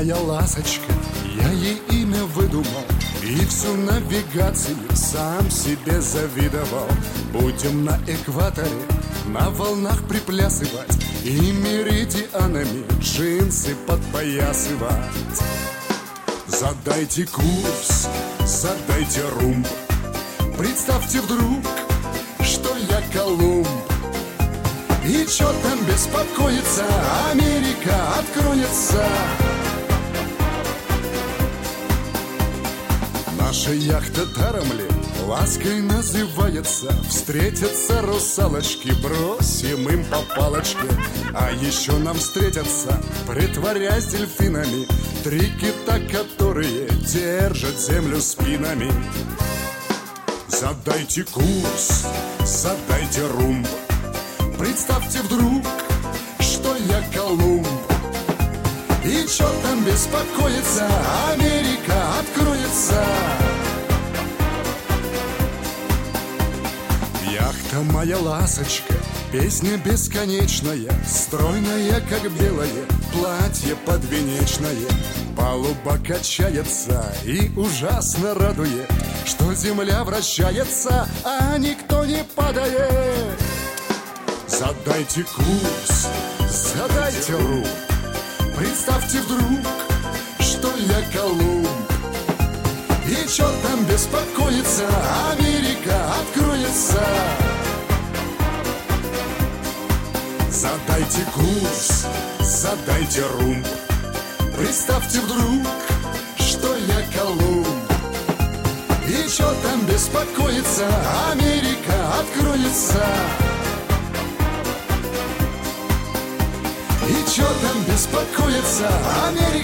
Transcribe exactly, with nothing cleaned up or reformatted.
моя ласочка, я ей имя выдумал и всю навигацию сам себе завидовал. Будем на экваторе на волнах приплясывать и меридианами джинсы подпоясывать. Задайте курс, задайте румб, представьте вдруг, что я Колумб. И чё там беспокоиться, Америка откроется. Наша яхта даром ли лаской называется? Встретятся русалочки, бросим им по палочке. А еще нам встретятся, притворясь дельфинами, три кита, которые держат землю спинами. Задайте курс, задайте румб, представьте вдруг, что я Колумб. И чё там беспокоиться, Америка откроется. Яхта моя ласочка, песня бесконечная, стройная, как белое платье подвенечное. Палуба качается и ужасно радует, что земля вращается, а никто не падает. Задайте курс, задайте румб, представьте вдруг, что я Колумб. И чё там беспокоиться, Америка откроется. Задайте курс, задайте румб, представьте вдруг, что я Колумб. И чё там беспокоиться, Америка откроется. И чё там беспокоиться, Америка